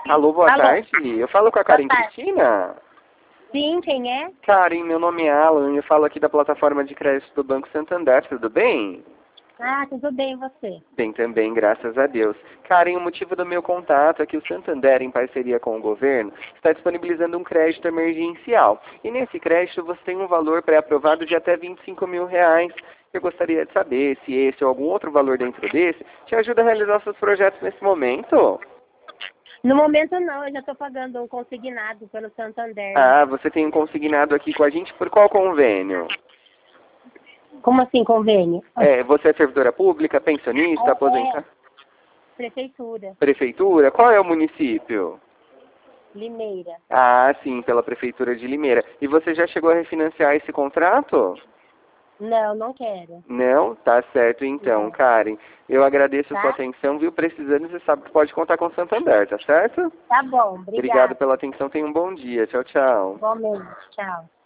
Alô, boa Alô. tarde. Eu falo com a Karen tarde. Cristina? Sim, quem é? Karen, meu nome é Alan, eu falo aqui da plataforma de crédito do Banco Santander, tudo bem? Ah, tudo bem, e você? Bem também, graças a Deus. Karen, o motivo do meu contato é que o Santander, em parceria com o governo, está disponibilizando um crédito emergencial. E nesse crédito você tem um valor pré-aprovado de até R$ 25.000. Eu gostaria de saber se esse ou algum outro valor dentro desse te ajuda a realizar seus projetos nesse momento. No momento não, eu já estou pagando um consignado pelo Santander. Ah, você tem um consignado aqui com a gente por qual convênio? Como assim, convênio? Você é servidora pública, pensionista, aposentada? Prefeitura, Prefeitura? Qual é o município? Limeira. Ah, sim, pela Prefeitura de Limeira. E você já chegou a refinanciar esse contrato? Não, não quero. Não? Tá certo então, Não. Karen. Eu agradeço a sua Tá? atenção, viu? Precisando, você sabe que pode contar com o Santander, tá certo? Tá bom, Obrigado obrigada. pela atenção, tenha um bom dia. Tchau, tchau. Igualmente, tchau.